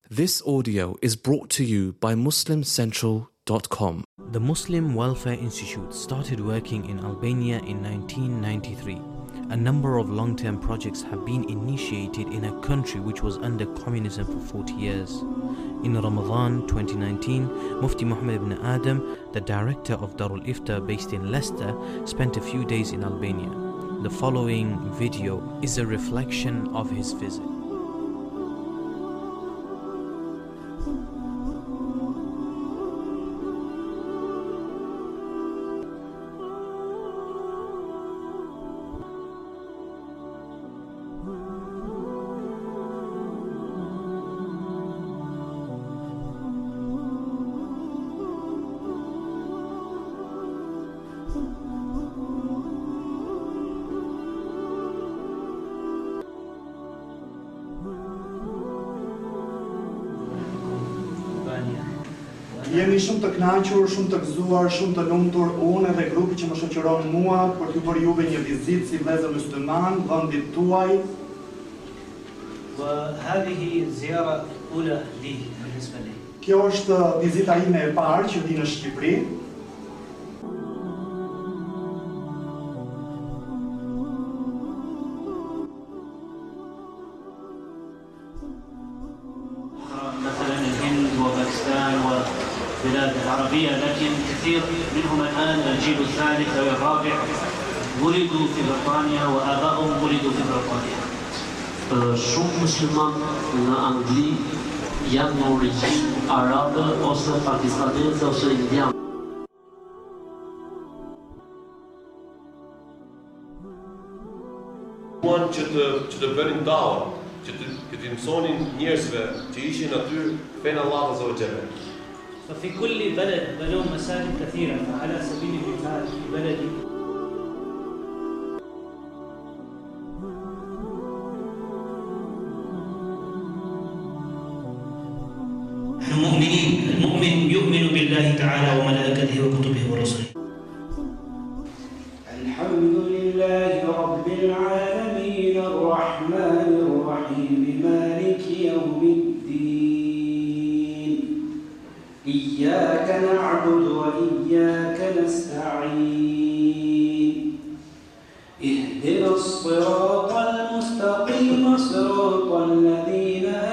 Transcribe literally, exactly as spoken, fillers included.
This audio is brought to you by Muslim Central dot com. The Muslim Welfare Institute started working in Albania in nineteen ninety-three. A number of long-term projects have been initiated in a country which was under communism for forty years. In Ramadan twenty nineteen, Mufti Muhammad ibn Adam, the director of Darul Ifta based in Leicester, spent a few days in Albania. The following video is a reflection of his visit. Jemi shumë të kënaqur, shumë të gëzuar, shumë të lumtur unë dhe grupi që më shoqëron mua për t'ju bërë juve një vizitë si vëllezër musliman vendit tuaj. وهذه زيارة أولى لي بالنسبة لي. Kjo është vizita ime e parë që vi në Shqipëri. بلاد العربية، لكن كثير منهم الآن الجيل الثالث أو الرابع ولدوا في بريطانيا وآباؤهم ولدوا في بريطانيا. Shumë muslimanë në Angli janë në origjinë arabe ose pakistaneze ose indiane. Duan që të që të bënin dawa, që të që të mësonin njerëzve që ishin aty fenë Allahu Azza wa Jalla. ففي كل بلد بنوا مساجد كثيرة، فعلى سبيل المثال في بلدي نحن مؤمنين. المؤمن يؤمن بالله تعالى وملائكته وكتبه ورسله. الحمد لله رب العالمين الرحمن الرحيم مالك يوم الدين. إياك نعبد وإياك نستعين. اهدنا الصراط المستقيم صراط الذين